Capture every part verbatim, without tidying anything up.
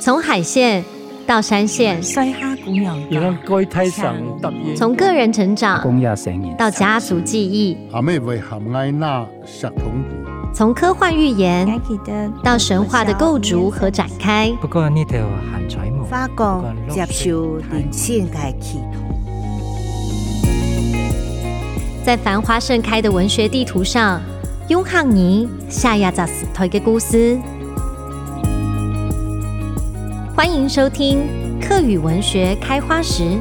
从海线到山线，从个人成长到家族记忆，从科幻寓言到神话的构筑和展开， 法国接受人性的企图。 在繁花盛开的文学地图上，雍汉尼夏亚扎斯推嘅故事。欢迎收听客语文学开花时。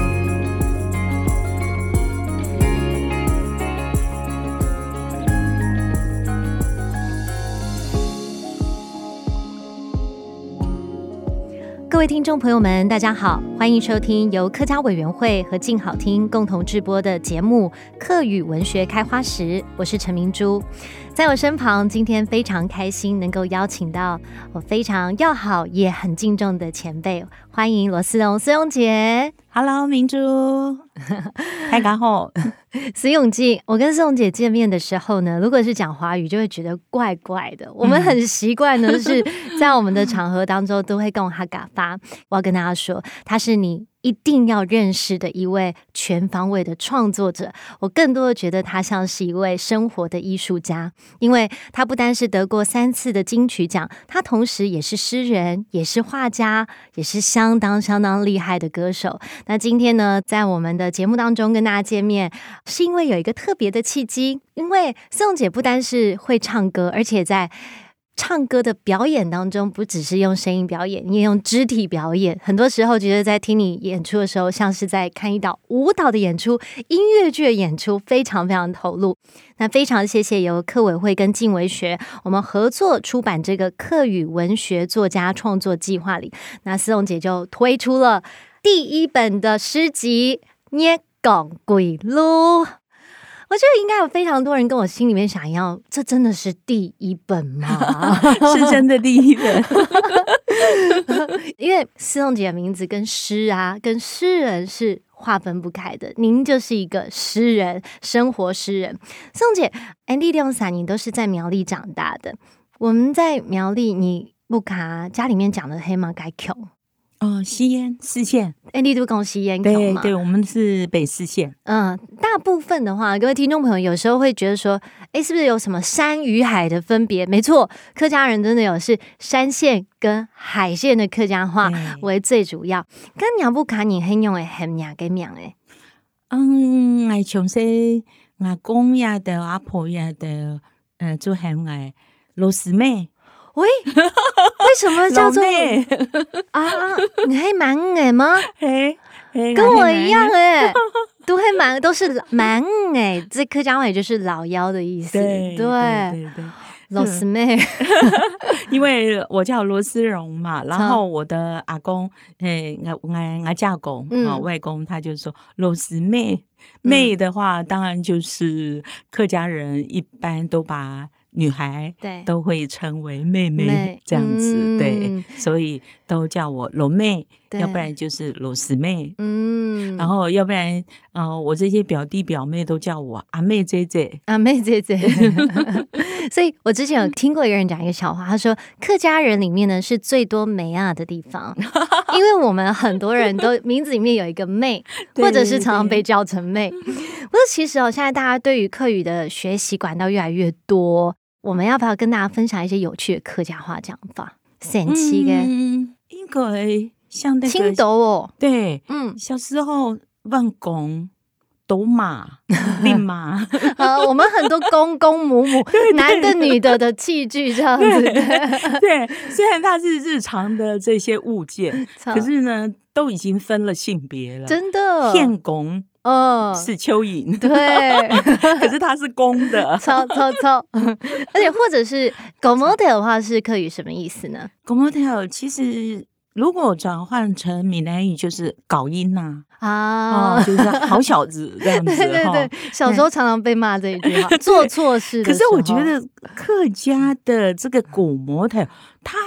各位听众朋友们，大家好，欢迎收听由客家委员会和静好听共同制播的节目《客语文学开花时》，我是陈明珠。在我身旁，今天非常开心能够邀请到我非常要好也很敬重的前辈，欢迎罗思荣思荣姐。 Hello， 明珠，大家好。 思荣姐，我跟思荣姐见面的时候呢，如果是讲华语，就会觉得怪怪的。我们很习惯呢，是在我们的场合当中都会跟哈嘎发。我要跟大家说，她是你一定要认识的一位全方位的创作者。我更多的觉得他像是一位生活的艺术家，因为他不单是得过三次的金曲奖，他同时也是诗人，也是画家，也是相当相当厉害的歌手。那今天呢，在我们的节目当中跟大家见面，是因为有一个特别的契机，因为思荣姐不单是会唱歌，而且在唱歌的表演当中，不只是用声音表演，你也用肢体表演。很多时候觉得在听你演出的时候，像是在看一道舞蹈的演出、音乐剧的演出，非常非常投入。那非常谢谢由客委会跟静文学我们合作出版这个客语文学作家创作计划里，那思荣姐就推出了第一本的诗集《捏港鬼路》。我觉得应该有非常多人跟我心里面想要，这真的是第一本吗？ 是真的第一本。 因为思荣姐的名字跟诗啊，跟诗人是划分不开的。您就是一个诗人，生活诗人。思荣姐 ，Andy 六三，你都是在苗栗长大的。我们在苗栗，你不卡家里面讲的黑马该穷。 哦，西烟四县， 哎，你都讲西烟对对，我们是北四县。 嗯，大部分的话，各位听众朋友有时候会觉得说，哎，是不是有什么山与海的分别？没错，客家人真的有是山县跟海县的客家话为最主要。跟娘不卡你很用的很娘跟娘诶。 嗯，我从小我公呀的阿婆呀的，呃，就很爱罗斯妹。 喂，为什么叫做啊？你还蛮哎吗？跟我一样哎，都还蛮都是蛮哎，这客家话也就是老妖的意思。对对对对，罗斯妹， 因为我叫罗思荣嘛，然后我的阿公，哎，我我我家公啊，外公他就说罗斯妹，妹的话，当然就是客家人一般都把女孩都会称为妹妹这样子，嗯、对，所以都叫我罗妹，要不然就是罗斯妹，嗯，然后要不然，呃，我这些表弟表妹都叫我阿妹姐姐， 阿妹姐姐。所以我之前有听过一个人讲一个笑话，他说客家人里面呢是最多妹啊的地方，因为我们很多人都名字里面有一个妹，或者是常常被叫成妹。不过其实哦，现在大家对于客语的学习管道越来越多。我们要不要跟大家分享一些有趣的客家话讲法？神奇的， 嗯，应该像那个青豆哦， 对，嗯，小时候问公、斗马、令马， 呃，我们很多公公母母，男的女的的器具这样子， 对，对，虽然它是日常的这些物件，可是呢，都已经分了性别了， 真的， 骗公。哦，是蚯蚓， 对， 可是它是公的， 超超超，而且或者是狗 model 的话是客语什么意思呢？ 狗 model 其实如果转换成闽南语就是搞音呐、啊，啊、哦，就是好小子这样子。 对对对，小时候常常被骂这一句话，做错事的时候。 可是我觉得客家的这个狗 model，它的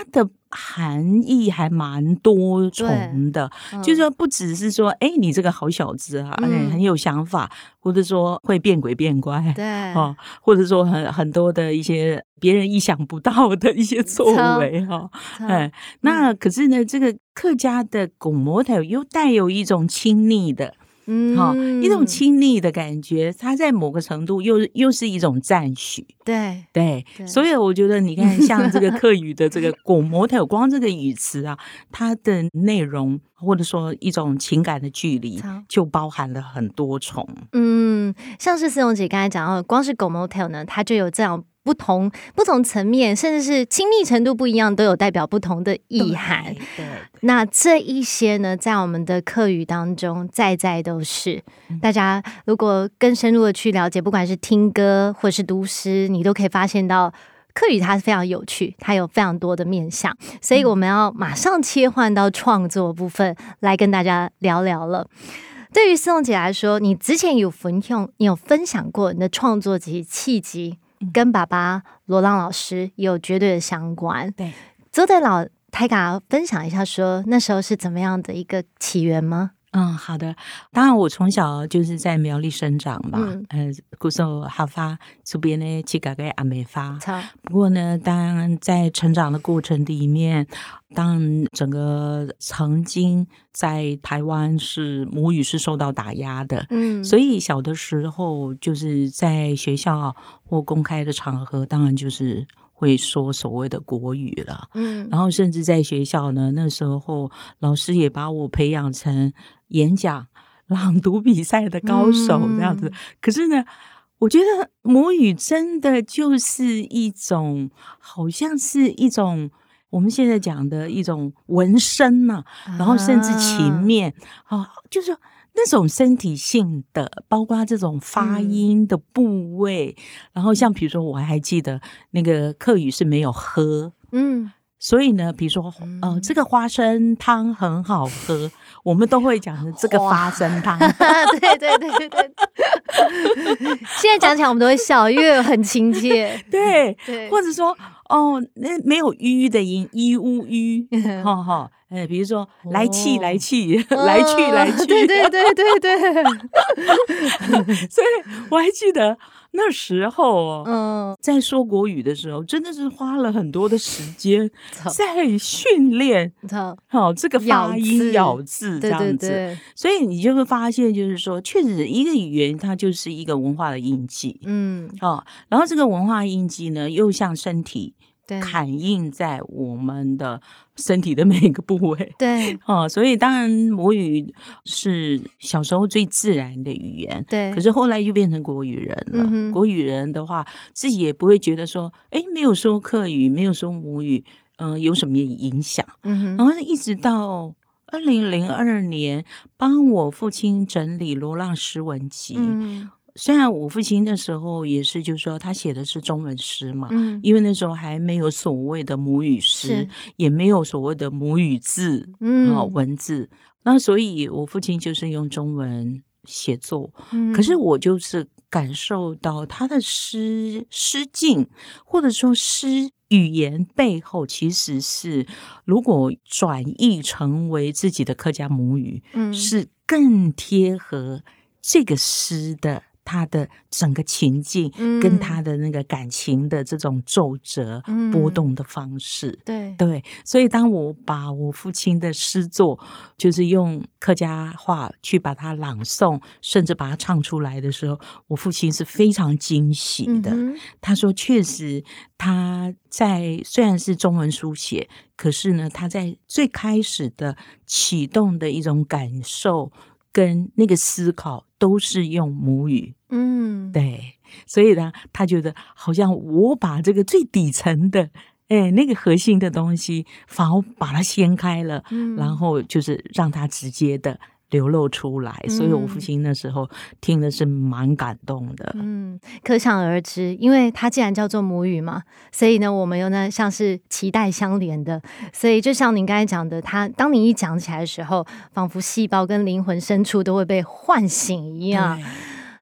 含义还蛮多重的， 嗯、 就是说不只是说哎你这个好小子啊、嗯、很有想法，或者说会变鬼变怪， 对、 哦、或者说很很多的一些别人意想不到的一些作为哈、哦哎，那可是呢这个客家的拱模头又带有一种亲昵的嗯、 哦，一种亲昵的感觉，它在某个程度又又是一种赞许， 对对, 对，所以我觉得你看，像这个客语的这个拱模头，光这个语词啊，它的内容或者说一种情感的距离，就包含了很多重。 嗯，像是思蓉姐刚才讲到，光是拱模头呢，它就有这样不同不同层面，甚至是亲密程度不一样，都有代表不同的意涵。 对，对， 那这一些呢，在我们的客语当中，在在都是。嗯、大家如果更深入的去了解，不管是听歌或是读诗，你都可以发现到客语它是非常有趣，它有非常多的面向。所以我们要马上切换到创作部分来跟大家聊聊了。对于思蓉姐来说，你之前有分享，你有分享过你的创作及契机。跟爸爸罗浪老师有绝对的相关， 对， 周代老太嘎分享一下说那时候是怎么样的一个起源吗？ 嗯，好的。当然，我从小就是在苗栗生长吧，嗯，呃，古时候哈发这边呢，去改改阿美发。不过呢，当然在成长的过程里面，当然整个曾经在台湾是母语是受到打压的，嗯，所以小的时候就是在学校或公开的场合，当然就是会说所谓的国语了，嗯，然后甚至在学校呢，那时候老师也把我培养成演讲、朗读比赛的高手这样子。嗯、可是呢，我觉得母语真的就是一种，好像是一种我们现在讲的一种纹身呐、啊，然后甚至情面啊，啊，就是。那种身体性的，包括这种发音的部位，嗯、然后像比如说，我还记得那个客语是没有喝，嗯，所以呢，比如说，呃，这个花生汤很好喝，我们都会讲的这个花生汤， 对对对对对。现在讲起来我们都会笑，因为很亲切， 对，对，或者说，哦，那没有吁的音，依乌吁，哈哈。哎，比如说来气来气、哦、来去来去， 对对对对对。 所以我还记得那时候哦，嗯，在说国语的时候，真的是花了很多的时间在训练，好、哦、这个发音咬字这样子。对对对，所以你就会发现，就是说，确实一个语言它就是一个文化的印记，嗯，哦，然后这个文化印记呢，又像身体。砍印在我们的身体的每一个部位， 对， 哦，所以当然母语是小时候最自然的语言， 对， 可是后来就变成国语人了。嗯、国语人的话，自己也不会觉得说，哎，没有说客语，没有说母语，嗯、呃，有什么影响？嗯、然后一直到二零零二年，帮我父亲整理《罗浪诗文集》。嗯，虽然我父亲那时候也是，就是说他写的是中文诗嘛，嗯，因为那时候还没有所谓的母语诗，也没有所谓的母语字，嗯、哦，文字，那所以我父亲就是用中文写作，嗯，可是我就是感受到他的诗诗境，或者说诗语言背后，其实是如果转译成为自己的客家母语，嗯，是更贴合这个诗的。他的整个情境跟他的那个感情的这种皱褶、嗯、波动的方式， 对对，所以当我把我父亲的诗作就是用客家话去把它朗诵，甚至把它唱出来的时候，我父亲是非常惊喜的。嗯、他说确实他在虽然是中文书写，可是呢他在最开始的启动的一种感受跟那个思考都是用母语，嗯，对，所以呢，他觉得好像我把这个最底层的，哎，那个核心的东西，反而把它掀开了，嗯，然后就是让它直接的流露出来，所以我父亲那时候听的是蛮感动的。 嗯，可想而知，因为它既然叫做母语嘛，所以呢，我们又呢像是脐带相连的，所以就像您刚才讲的，它当你一讲起来的时候，仿佛细胞跟灵魂深处都会被唤醒一样。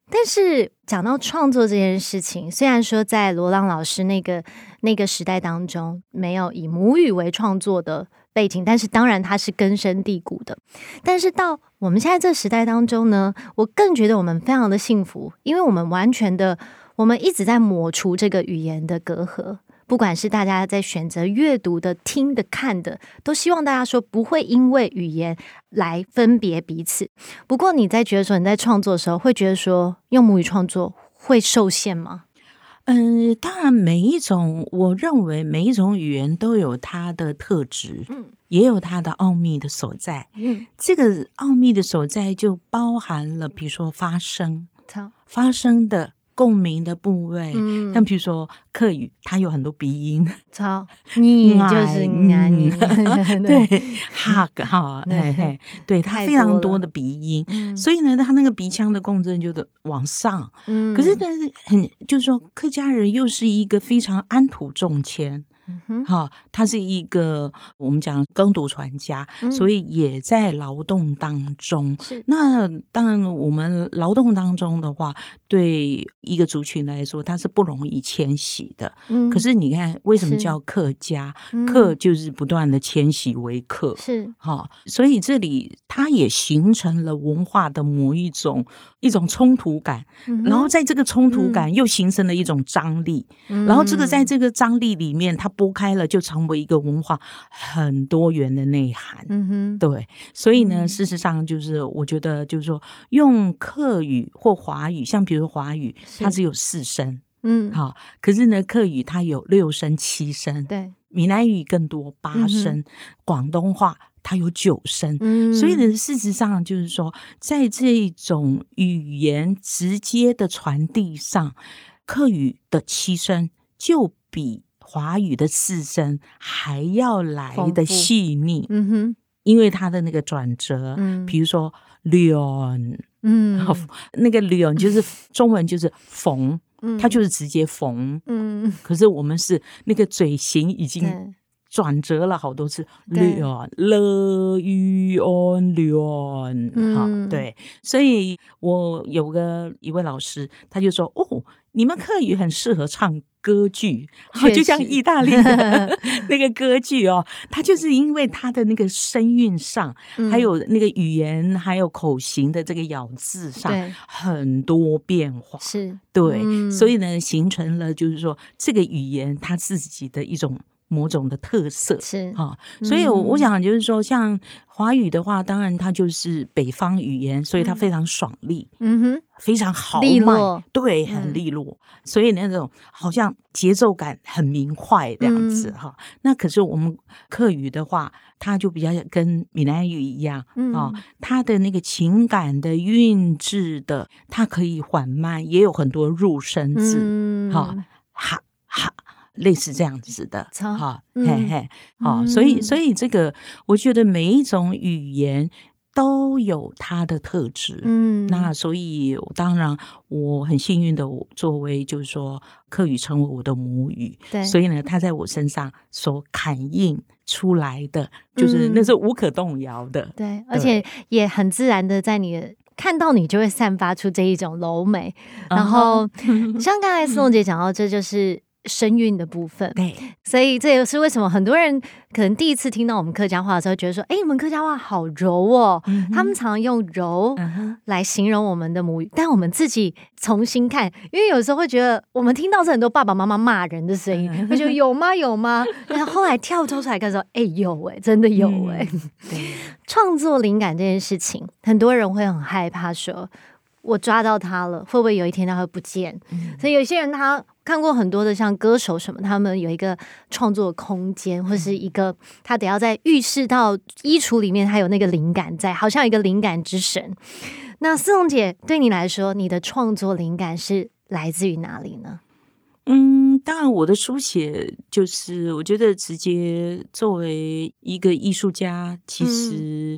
但是讲到创作这件事情，虽然说在罗浪老师那个那个时代当中没有以母语为创作的背景，但是当然它是根深蒂固的。但是到我们现在这时代当中呢，我更觉得我们非常的幸福，因为我们完全的，我们一直在抹除这个语言的隔阂。不管是大家在选择阅读的、听的、看的，都希望大家说不会因为语言来分别彼此。不过你在觉得说你在创作的时候，会觉得说用母语创作会受限吗？ 嗯，当然每一种，我认为每一种语言都有它的特质，嗯，也有它的奥秘的所在。嗯，这个奥秘的所在就包含了，比如说发声，发声的共鸣的部位，嗯，像比如说客语，它有很多鼻音， 超你就是你， 对，哈个哈，嘿嘿，对，它非常多的鼻音，嗯，所以呢，它那个鼻腔的共振就得往上，嗯，可是呢，很就是说，客家人又是一个非常安土重迁。嗯好，他是一个我们讲耕读传家，嗯，所以也在劳动当中。是，那当然，我们劳动当中的话，对一个族群来说，它是不容易迁徙的。嗯，可是你看，为什么叫客家？客就是不断的迁徙为客，是好，所以这里它也形成了文化的某一种一种冲突感，嗯，然后在这个冲突感又形成了一种张力，嗯，然后这个在这个张力里面，它拨开了就成为一个文化很多元的内涵。嗯哼，对，所以呢，事实上就是我觉得就是说，用客语或华语，像比如华语，它只有四声，嗯，好，可是呢，客语它有六声、七声，对，闽南语更多八声，嗯，广东话它有九声，嗯，所以呢，事实上就是说，在这种语言直接的传递上，客语的七声就比华语的四声还要来的细腻，嗯哼，因为它的那个转折，嗯，比如说련，嗯，那个련就是中文就是缝，嗯，它就是直接缝，嗯，可是我们是那个嘴型已经转折了好多次，련了语 on 련，嗯，对，所以我有个一位老师，他就说，哦，你们客语很适合唱歌剧，就像意大利的那个歌剧哦，它就是因为它的那个声韵上，嗯，还有那个语言还有口型的这个咬字上很多变化，是对，嗯，所以呢，形成了就是说这个语言它自己的一种某种的特色，是哈，所以我我想就是说，像华语的话，当然它就是北方语言，所以它非常爽利，嗯哼，非常豪迈，对，很利落，嗯，所以那种好像节奏感很明快这样子哈，嗯。那可是我们客语的话，它就比较跟闽南语一样，嗯，哦，它的那个情感的韵致的，它可以缓慢，也有很多入声字，嗯，哈哈哈。类似这样子的，哈，嗯，嘿嘿，好，嗯，所以，所以这个，我觉得每一种语言都有它的特质，嗯，那所以当然我很幸运的，作为就是说客语成为我的母语，对，所以呢，它在我身上所感应出来的，就是那是无可动摇的，嗯，对，而且也很自然的在你的。看到你就会散发出这一种柔美，然后像刚才思蓉姐讲到，这就是声韵的部分，对，所以这也是为什么很多人可能第一次听到我们客家话的时候，觉得说，哎，你们客家话好柔哦，嗯，他们常用柔来形容我们的母语，但我们自己重新看，因为有时候会觉得我们听到是很多爸爸妈妈骂人的声音，会觉得有吗有吗？然后后来跳脱出来看说，哎，有哎，真的有哎。嗯，创作灵感这件事情，很多人会很害怕说，我抓到它了，会不会有一天它会不见？嗯，所以有些人他看过很多的像歌手什么，他们有一个创作空间，或是一个他得要在浴室到衣橱里面，他有那个灵感在，好像有一个灵感之神。那思蓉姐对你来说，你的创作灵感是来自于哪里呢？嗯，当然我的书写就是我觉得直接作为一个艺术家，其实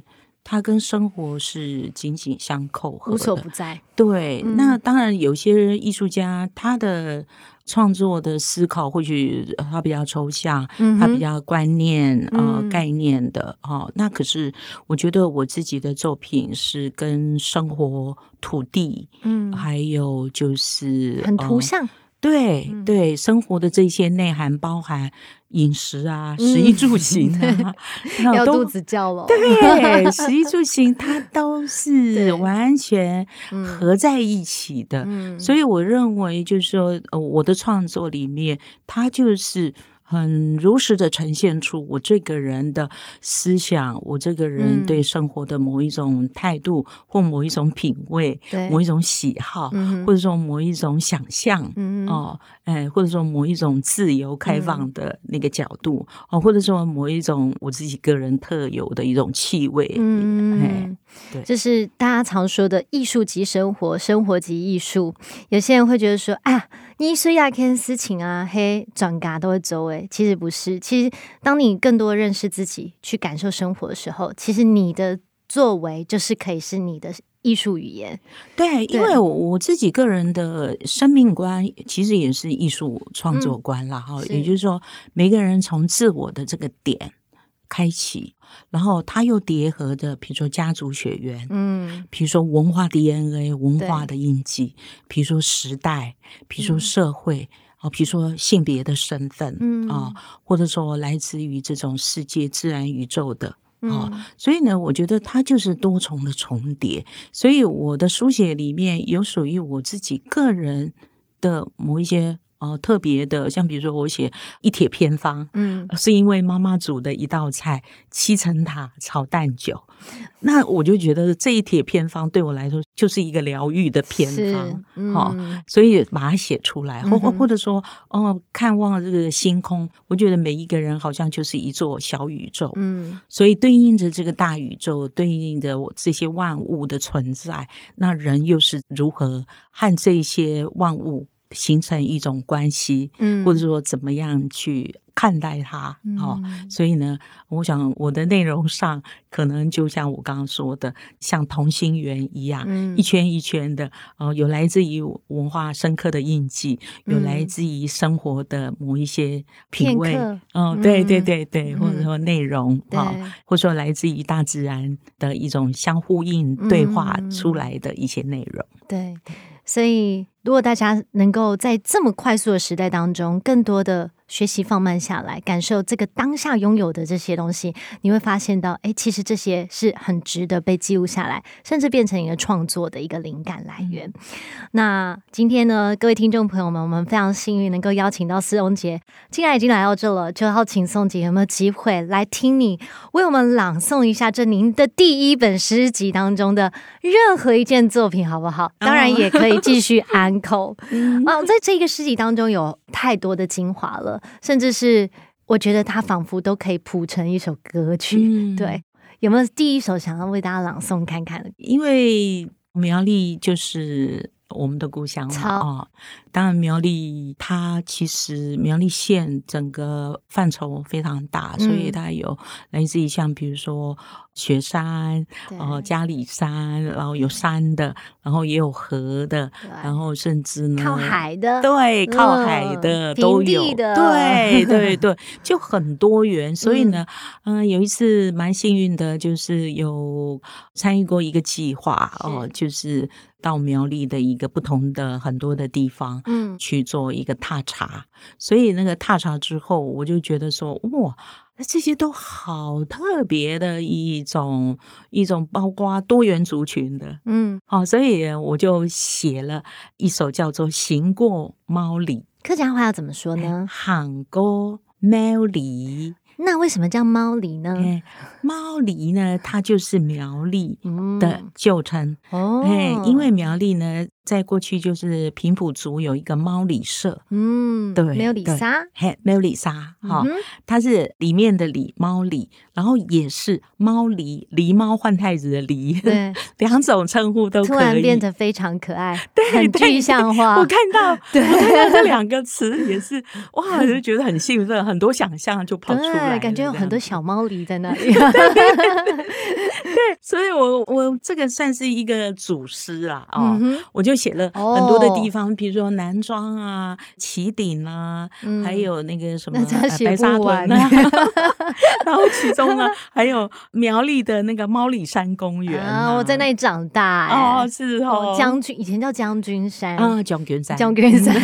它跟生活是紧紧相扣合的， 无所不在。 对、嗯、那当然有些艺术家他的创作的思考或许他比较抽象，嗯、他比较观念、呃嗯、概念的、哦、那可是我觉得我自己的作品是跟生活、土地，嗯，还有就是很图像、呃对对，生活的这些内涵包含饮食啊、食衣住行啊， 嗯、要肚子叫了。 对，食衣住行它都是完全合在一起的。嗯、所以我认为就是说，呃，我的创作里面，它就是很如实的呈现出我这个人的思想，我这个人对生活的某一种态度，嗯、或某一种品味，某一种喜好，嗯、或者说某一种想象，嗯、哦，哎，或者说某一种自由开放的那个角度，嗯、哦，或者说某一种我自己个人特有的一种气味，嗯，哎， 对，这是大家常说的艺术即生活，生活即艺术。有些人会觉得说，啊，你虽然看事情啊，嘿，转嘎都会走诶。其实不是，其实当你更多认识自己，去感受生活的时候，其实你的作为就是可以是你的艺术语言。 对，因为我自己个人的生命观其实也是艺术创作观啦，哈、嗯，也就是说，每个人从自我的这个点开启，然后他又叠合的，比如说家族血缘，嗯，比如说文化 D N A、文化的印记，比如说时代，比如说社会。嗯哦，比如说性别的身份，嗯啊，或者说来自于这种世界、自然、宇宙的，哦，嗯、所以呢，我觉得它就是多重的重叠。所以我的书写里面有属于我自己个人的某一些呃特别的，像比如说我写一帖偏方，嗯，是因为妈妈煮的一道菜七层塔炒蛋酒，那我就觉得这一帖偏方对我来说就是一个疗愈的偏方，嗯哦、所以把它写出来，或或或者说哦，看望这个星空，我觉得每一个人好像就是一座小宇宙，嗯，所以对应着这个大宇宙，对应着我这些万物的存在，那人又是如何和这些万物形成一种关系，嗯，或者说怎么样去看待它，嗯哦、所以呢，我想我的内容上可能就像我刚刚说的，像同心圆一样，嗯、一圈一圈的，呃，有来自于文化深刻的印记，有来自于生活的某一些品味，嗯、哦，对对对对，嗯、或者说内容，哦、或者说来自于大自然的一种相呼应对话出来的一些内容， 嗯、对。所以如果大家能够在这么快速的时代当中更多的学习放慢下来，感受这个当下拥有的这些东西，你会发现到，哎，其实这些是很值得被记录下来，甚至变成一个创作的一个灵感来源。嗯、那今天呢，各位听众朋友们，我们非常幸运能够邀请到思荣姐，既然已经来到这了，就要请宋姐有没有机会来听你为我们朗诵一下这您的第一本诗集当中的任何一件作品，好不好？当然也可以继续安口。嗯、啊，在这个诗集当中有太多的精华了。甚至是我觉得它仿佛都可以谱成一首歌曲，嗯、对，有没有第一首想要为大家朗诵看看？ 因为苗栗就是我们的故乡嘛，哦，当然苗栗它其实苗栗县整个范畴非常大，嗯、所以它有来自于像比如说雪山，呃，嘉里山，然后有山的，然后也有河的，然后甚至呢靠海的， 对，靠海的、嗯、都有， 的对对对，就很多元。所以呢，嗯、呃，有一次蛮幸运的，就是有参与过一个计划哦、呃，就是到苗栗的一个不同的很多的地方，嗯，去做一个踏查。所以那个踏查之后，我就觉得说，哇。这些都好特别的一种一种包括多元族群的，嗯，好、哦，所以我就写了一首叫做《行过貓里》。 客家话要怎么说呢？ 行过猫里。 那为什么叫猫里呢？ 欸、猫里呢，它就是苗栗的旧称、嗯、哦、欸。因为苗栗呢，在过去就是平埔族有一个猫里社，嗯，对， 没有里沙， 嘿，没有里沙，哈、嗯，它是里面的里猫里，然后也是猫狸狸猫换太子的狸，对，两种称呼都可以， 突然变得非常可爱， 对， 很具象化。 我看到，对，我看到这两个词也是，哇，就觉得很兴奋，很多想象就跑出来。 对，感觉有很多小猫狸在那里。 对，所以我我这个算是一个祖师啦哦， 嗯、 我就写了很多的地方，哦、比如说南庄啊、旗顶啊，嗯、还有那个什么、呃、白沙屯啊，然后其中呢还有苗栗的那个猫里山公园啊， 啊我在那里长大、欸、 哦，是哦， 将军以前叫将军山啊，将军山， 将军山。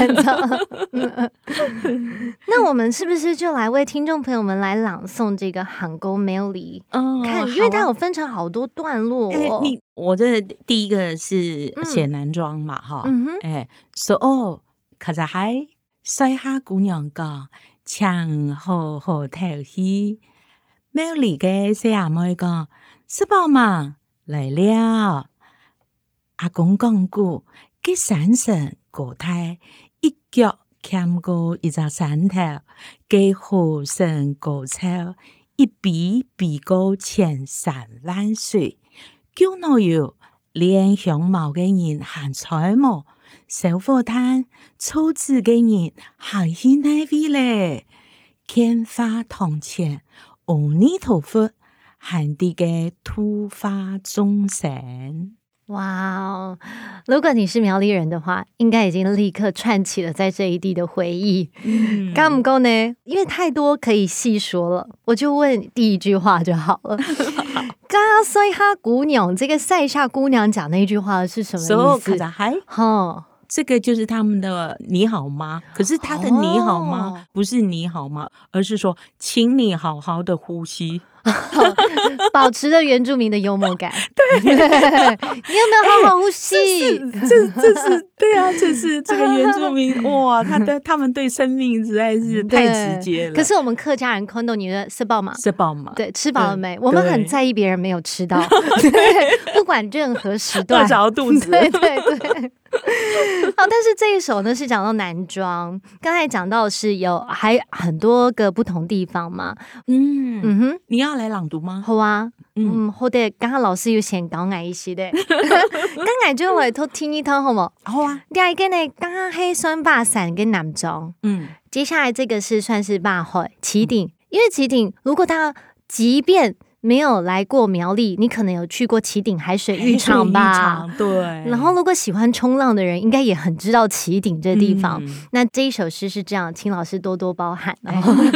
那我们是不是就来为听众朋友们来朗诵这个喊沟 Melody？ 嗯，看，因为它有分成好多段落、哦。 欸、你我这第一个是写男装嘛，哈、嗯，哎、欸，说哦，卡在海西下姑娘讲，唱好好头戏 ，Melody 嘅小阿妹講，十寶嘛嚟了，阿公講過，佢山神過梯，一腳冚過一隻山頭，佢河神過潮。一比比高千山萬水，叫我有臉相貌嘅人行彩毛，小火炭粗字嘅人行現代味咧，天花堂前阿彌陀佛行啲嘅突發眾生。 哇哦！如果你是苗栗人的话，应该已经立刻串起了在这一地的回忆。嗯，够不够呢？因为太多可以细说了，我就问第一句话就好了。嘎塞哈姑娘，这个塞下姑娘讲那句话是什么意思？ 哈，这个就是他们的你好吗？可是他的你好吗、哦、不是你好吗，而是说请你好好的呼吸。 保持着原住民的幽默感。对，你有没有好好呼吸？ 欸、这这是对啊，这是这个原住民哇，他的他们对生命实在是太直接了。 可是我们客家人看到你的吃饱吗？ 吃饱吗？ 对，吃饱了没？我们很在意别人没有吃到，对，不管任何时段， 饿着肚子。 对对对。好，但是这一首呢是讲到南庄，刚才讲到是有还很多个不同地方嘛。嗯嗯哼，你要来朗读吗？ 好啊，嗯，好的，剛剛老師要先講我意思的，剛才就來偷聽一聽好冇？ 好啊。 第二個呢，剛剛黑酸霸山跟南莊，嗯，接下來這個是算是霸海旗頂，因為旗頂如果他即便沒有來過苗栗，你可能有去過旗頂海水浴場吧？ 對。 然後如果喜歡衝浪的人，應該也很知道旗頂這地方。嗯、那這一首詩是這樣，請老師多多包涵。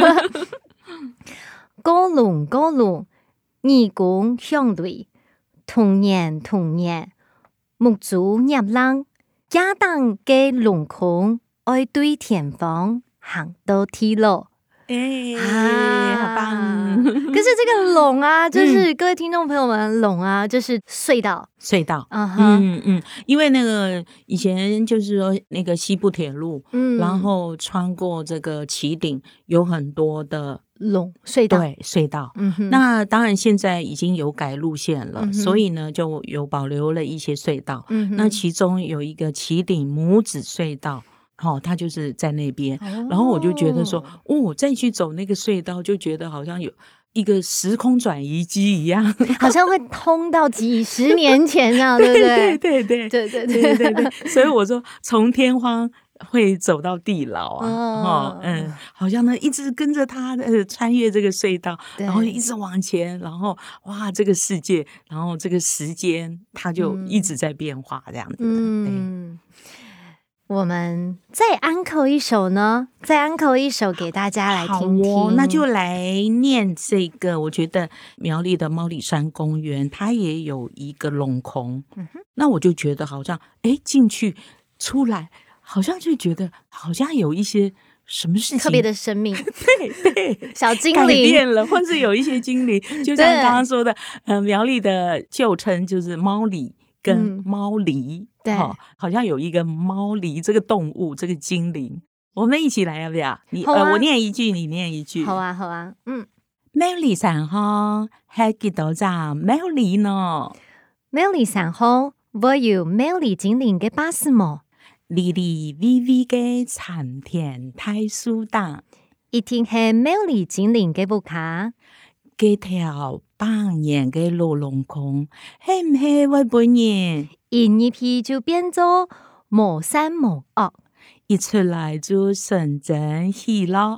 高龍高龍，義工相對，同年同年，木竹入浪，家當嘅龍孔，愛對田方行到鐵路。 哎、欸啊，好棒！ 可是這個龍啊，就是、嗯、各位聽眾朋友們，龍啊，就是隧道， 隧道，啊、uh-huh、嗯嗯，因為那個以前就是說那個西部鐵路，嗯，然後穿過這個旗頂，有很多的龍隧道， 對隧道，嗯哼，那當然現在已經有改路線了，嗯、所以呢就有保留了一些隧道，嗯，那其中有一個旗頂母子隧道。哦，他就是在那邊、哦，然後我就覺得說，哦，再去走那個隧道，就覺得好像有一個時空轉移機一樣， 好像會通到幾十年前啊，對不對？ 對對對對對對對對，所以我說從天荒會走到地老啊，哦，哦嗯，好像呢一直跟着他呃穿越這個隧道，然後一直往前，然後哇，這個世界，然後這個時間，它就一直在變化，這樣子，嗯。 我們再安口一首呢，再安口一首給大家來聽聽。 好哦，那就來念這個。我覺得苗栗的貓里山公園，它也有一個龍孔、嗯。那我就覺得好像，誒，進去出來，好像就覺得好像有一些什麼事情特別的生命， 對對， 小精靈改變了，或是有一些精靈，就像剛剛說的，呃，苗栗的舊稱就是貓里跟貓狸。嗯對、哦，好像有一個貓狸這個動物，這個精靈，我們一起來要不要？你、啊、呃，我念一句，你念一句。 好啊，好啊，嗯。 貓里山鄉係幾多隻貓狸呢？ 貓里山鄉我有貓狸精靈嘅巴士麼？ 哩哩微微嘅參天大樹檔， 一定係貓狸精靈嘅屋卡。 幾條百年嘅老龍孔，係唔係我本人？ 一一批就變做無山無惡， 一出來就神真喜樂，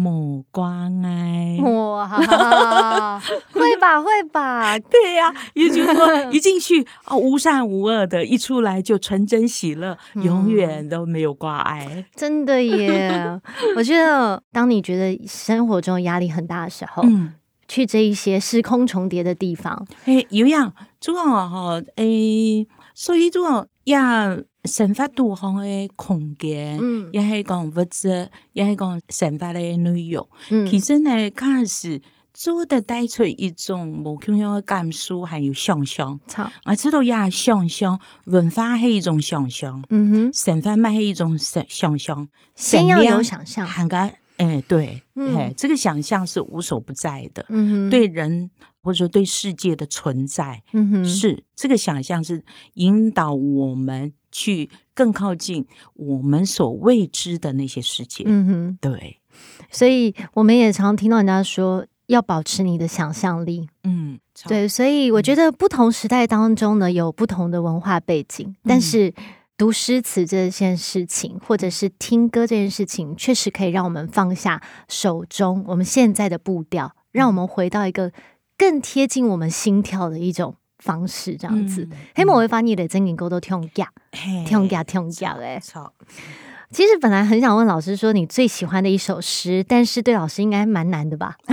莫关爱， 哇，会吧会吧， 对呀、啊，也就是说一进去哦无善无恶的，一出来就纯真喜乐，嗯、永远都没有挂碍， 真的耶！我觉得当你觉得生活中压力很大的时候，嗯，去这一些时空重叠的地方， 诶，有样主要哈，诶，所以主要呀。生活多方的空间，嗯，也係講物質，也係講生活的內容。嗯，其實呢，開始做的帶出一種無窮樣的感受，還有想象。我知道也想象，文化係一種想象，嗯哼，生活咪係一種想想象。 先要有想象， 涵蓋，哎，對，嗯、哎，這個想象是無所不在的，嗯哼，對人。或者說對世界的存在，嗯哼，是這個想象是引導我們去更靠近我們所未知的那些世界。嗯哼，對， 所以我們也常聽到人家說要保持你的想象力。嗯，對，所以我覺得不同時代當中呢，有不同的文化背景，嗯、但是讀詩詞這件事情，或者是聽歌這件事情，確實可以讓我們放下手中我們現在的步調，讓我們回到一個更貼近我們心跳的一種方式，這樣子。希望我會發現你的整件歌都聽夾，聽夾聽夾誒。其實本來很想問老師說你最喜歡的一首詩，但是對老師應該蠻難的吧？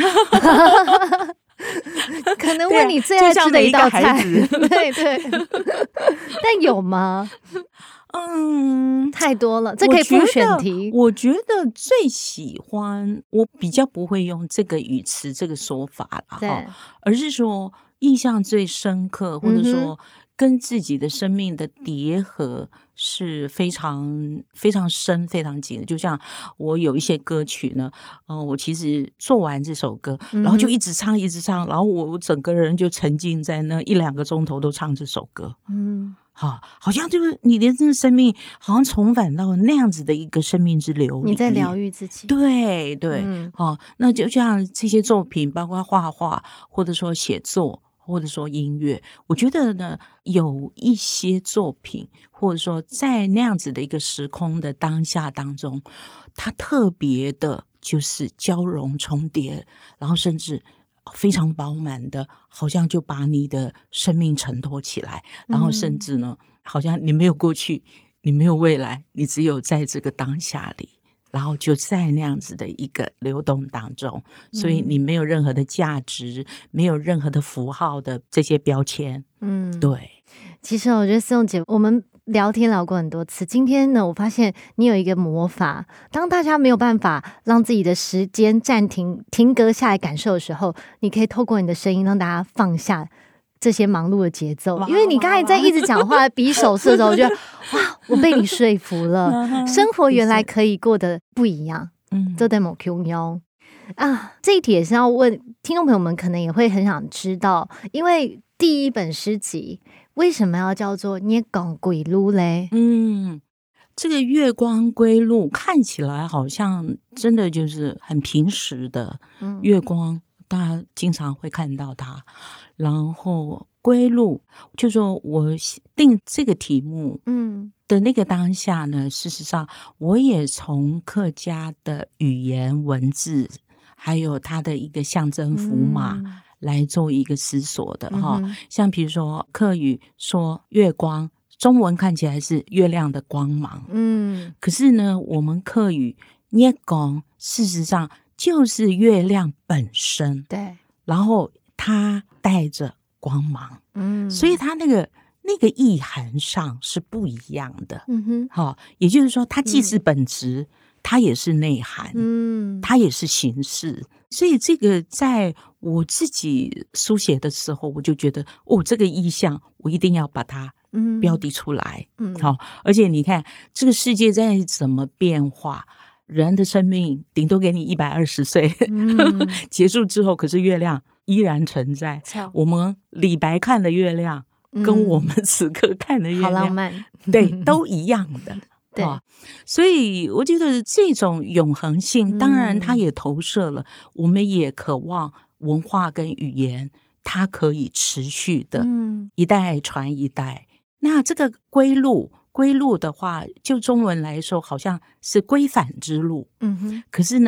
可能問你最愛吃的一道菜，對對。但有嗎？嗯，太多了，這可以不選題。 我覺得最喜歡，我比較不會用這個語詞這個說法了哈，而是說印象最深刻，或者說跟自己的生命的疊合是非常非常深、非常緊的。就像我有一些歌曲呢，呃，我其實做完這首歌，然後就一直唱、一直唱，然後我整個人就沉浸在那一兩個鐘頭都唱這首歌。嗯。好，好像就是你的這個生命，好像重返到那樣子的一個生命之流裡面。 你在療癒自己。 對對，嗯、哦，那就像這些作品，包括畫畫，或者說寫作，或者說音樂，我覺得呢，有一些作品，或者說在那樣子的一個時空的當下當中，它特別的就是交融重疊，然後甚至非常飽滿的，好像就把你的生命承托起來，然後甚至呢，好像你沒有過去，你沒有未來，你只有在這個當下裡，然後就在那樣子的一個流動當中，所以你沒有任何的價值，沒有任何的符號的這些標籤。嗯，對。 其實我覺得思詠姐，我們聊天聊過很多次，今天呢，我發現你有一個魔法，當大家沒有辦法讓自己的時間暫停停格下來感受的時候，你可以透過你的聲音讓大家放下這些忙碌的節奏。因為你剛才在一直講話比手勢的時候，我覺得哇，我被你說服了，生活原來可以過得不一樣。嗯，這對某 Q 妞啊，這一題也是要問聽眾朋友們，可能也會很想知道，因為第一本詩集為什麼要叫做《月光歸路》嘞？ 嗯，這個月光歸路看起來好像真的就是很平時的月光，大家經常會看到它。然後歸路，就說我定這個題目，嗯，的那個當下呢，事實上我也從客家的語言文字，還有它的一個象徵符碼。嗯，來做一個思索的哈，嗯，像比如說客語說月光，中文看起來是月亮的光芒，嗯，可是呢，我們客語月光事實上就是月亮本身，對，然後它帶着光芒，嗯，所以它那個那個意涵上是不一樣的，嗯哼，好，也就是說它既是本質，嗯，它也是內涵，嗯，它也是形式。所以這個在我自己書寫的時候，我就覺得哦，這個意象我一定要把它標的出來。嗯，好，而且你看這個世界在怎麼變化，人的生命頂多給你一百二十歲，嗯，結束之後，可是月亮依然存在。嗯，我們李白看的月亮，嗯，跟我們此刻看的月亮，好浪漫，對，都一樣的。對，所以我覺得這種永恆性，當然它也投射了，嗯，我們也渴望文化跟語言，它可以持續的，一代傳一代。嗯，那這個歸路，歸路的話，就中文來說，好像是歸返之路。嗯哼，可是呢，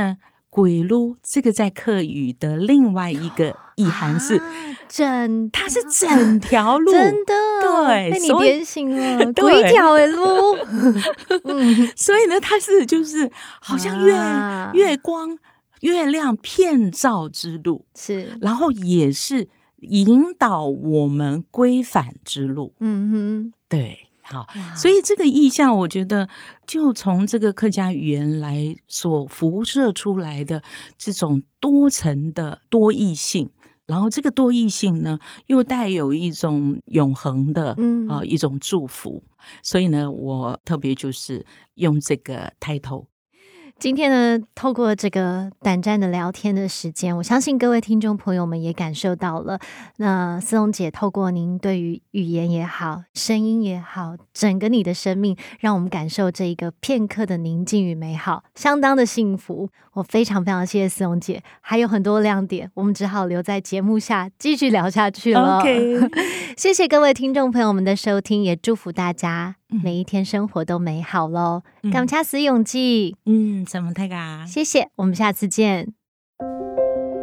轨路这个在客语的另外一个意涵是、啊、 整， 它是整条路， 真的， 对， 被你点醒了，轨条的路。 嗯，所以呢，它是就是好像月、啊、月光、月亮遍照之路， 是， 然后也是引导我们归返之路。 嗯哼， 对。好，所以这个意象，我觉得就从这个客家语言来所辐射出来的这种多层的多义性，然后这个多义性呢，又带有一种永恒的，嗯、呃，一种祝福。所以呢，我特别就是用这个 title。 今天呢，透过这个短暂的聊天的时间，我相信各位听众朋友们也感受到了。那思蓉姐透过您对于语言也好，声音也好，整个你的生命，让我们感受这一个片刻的宁静与美好，相当的幸福。我非常非常谢谢思蓉姐，还有很多亮点，我们只好留在节目下继续聊下去了。 OK， 谢谢各位听众朋友们的收听，也祝福大家每一天生活都美好咯。感谢思蓉姐， 嗯，什么太嘎， 谢谢，我们下次见。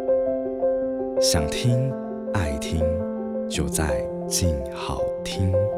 想听爱听，就在静好听。